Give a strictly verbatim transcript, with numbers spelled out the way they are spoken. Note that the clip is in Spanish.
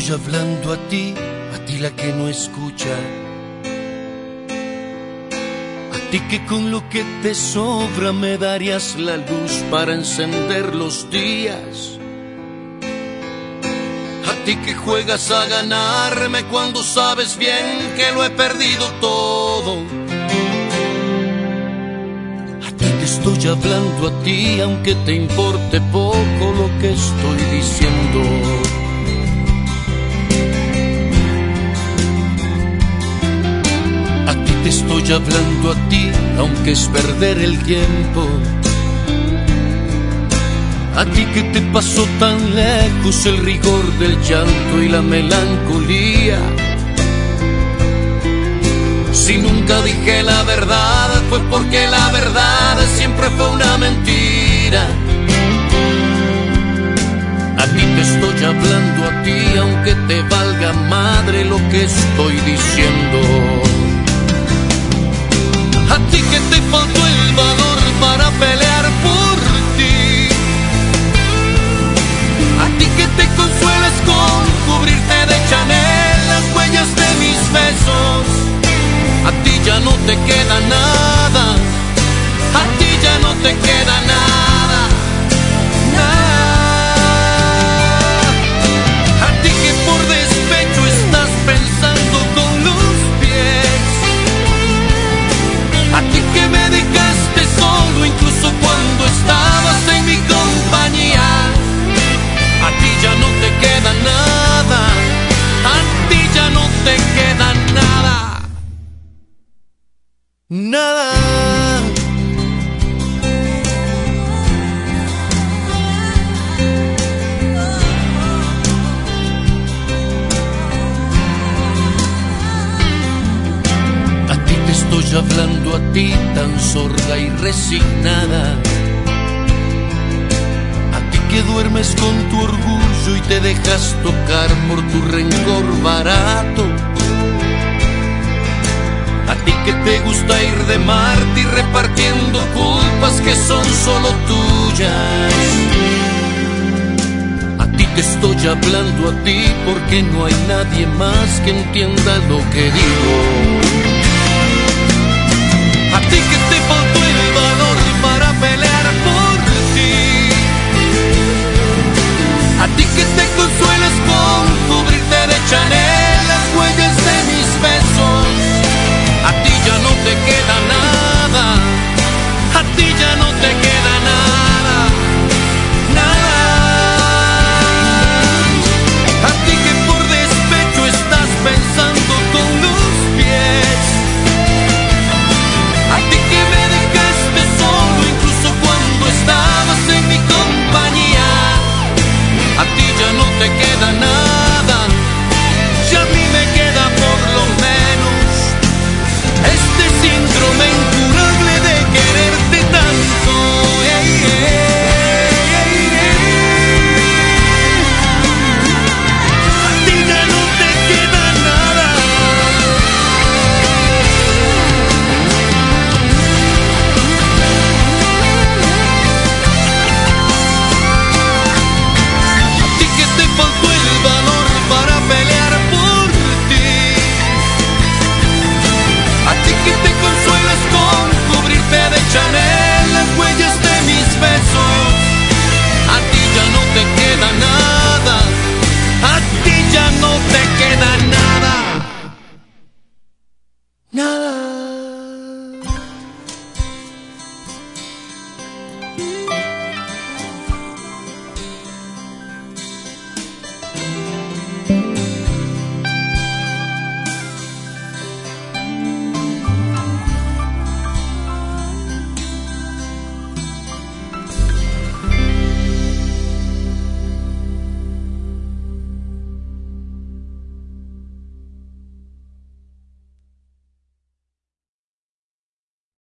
estoy hablando a ti, a ti la que no escucha, a ti que con lo que te sobra me darías la luz para encender los días, a ti que juegas a ganarme cuando sabes bien que lo he perdido todo. A ti te estoy hablando a ti, aunque te importe poco lo que estoy diciendo. Te estoy hablando a ti, aunque es perder el tiempo. A ti que te pasó tan lejos el rigor del llanto y la melancolía. Si nunca dije la verdad fue porque la verdad siempre fue una mentira. A ti te estoy hablando a ti, aunque te valga madre lo que estoy diciendo. A ti que te faltó el valor para pelear por ti. A ti que te consuelas con cubrirte de Chanel las huellas de mis besos. A ti ya no te queda nada. A ti ya no te queda nada. Nada. A ti que por despecho estás pensando con los pies. A ti que me dejaste solo incluso cuando estabas en mi compañía. A ti ya no te queda nada. A ti ya no te queda nada. Nada. Estoy hablando a ti tan sorda y resignada, a ti que duermes con tu orgullo y te dejas tocar por tu rencor barato, a ti que te gusta ir de mártir repartiendo culpas que son solo tuyas. A ti te estoy hablando a ti porque no hay nadie más que entienda lo que digo. A ti que